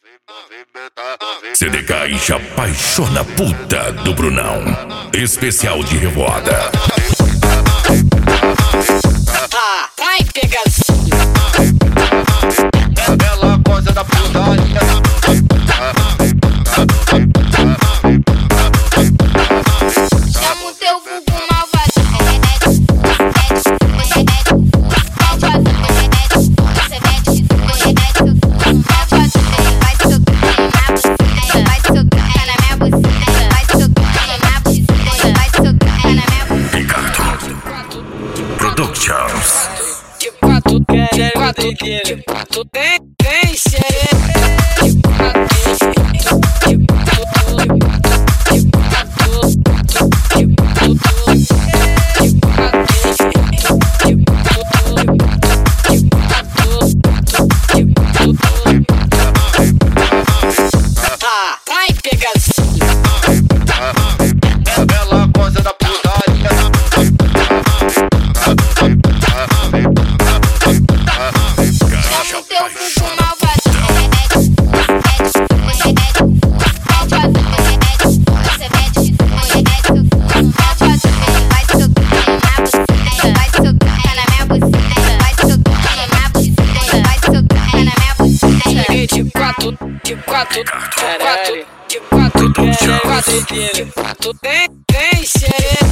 CDK e apaixona puta do Brunão. Especial de revoada. Vai pegação. Bela coisa da putaria. Chama o teu vulgo malvado. Productions. De quatro, de quatro, tem xereca. Vai pegação. Bela coisa da putaria. Chama o teu vulgo malvado. Cheguei de quatro, de quatro, tem xereca.